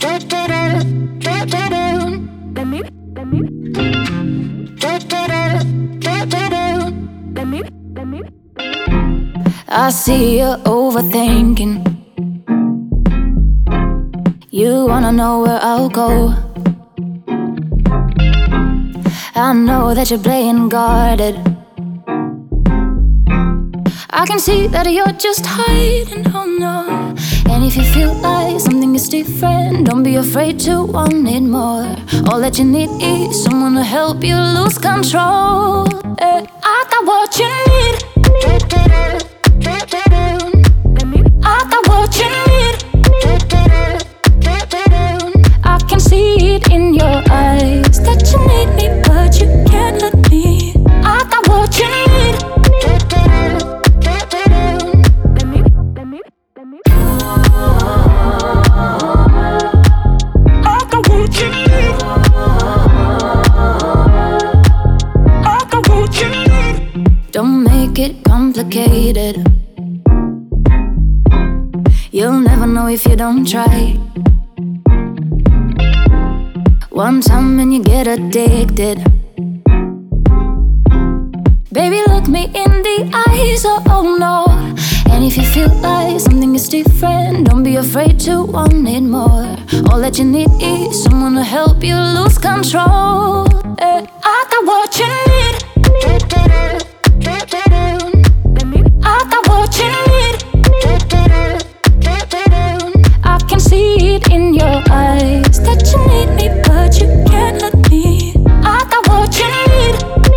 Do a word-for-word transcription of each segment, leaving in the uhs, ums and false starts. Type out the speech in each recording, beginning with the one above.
I see you overthinking. You wanna know where I'll go. I know that you're playing guarded. I can see that you're just hiding, oh no. And if you feel like something is different, don't be afraid to want it more. All that you need is someone to help you lose control. Eh, I got what you need. I got what you need. I can see it in your eyes that you need me, but you can't let me. I got what you need. I got what you need. I got what you need. Don't make it complicated. You'll never know if you don't try. One time and you get addicted. Baby, look me in the eyes, oh, oh no. And if you feel like something is different, don't be afraid to want it more. All that you need is someone to help you lose control. Eh, I got what you need. I got what you need. I can see it in your eyes that you need me, but you can't let me. I got what you need.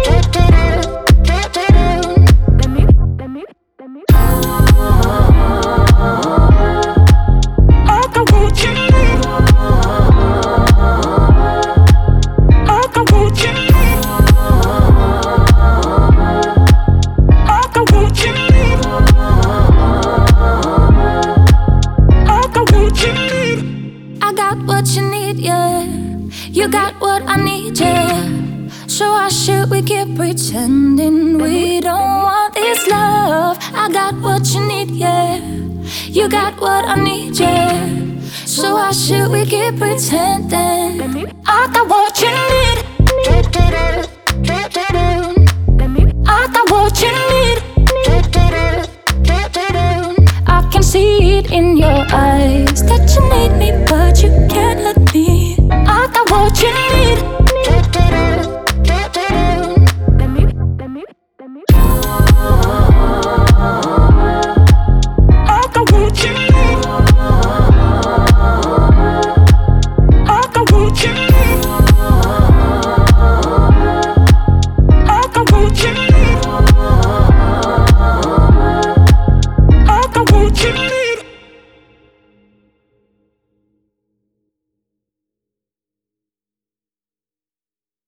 I got what you need. I got what you need. I got what you need. I got what you need. I got what you need, yeah. You got what I need, yeah. So why should we keep pretending we don't want this love? I got what you need, yeah. You got what I need, yeah. So why should we keep pretending? I got what you need. I got what you need. I can see it in your eyes that you need me, but you can't let me.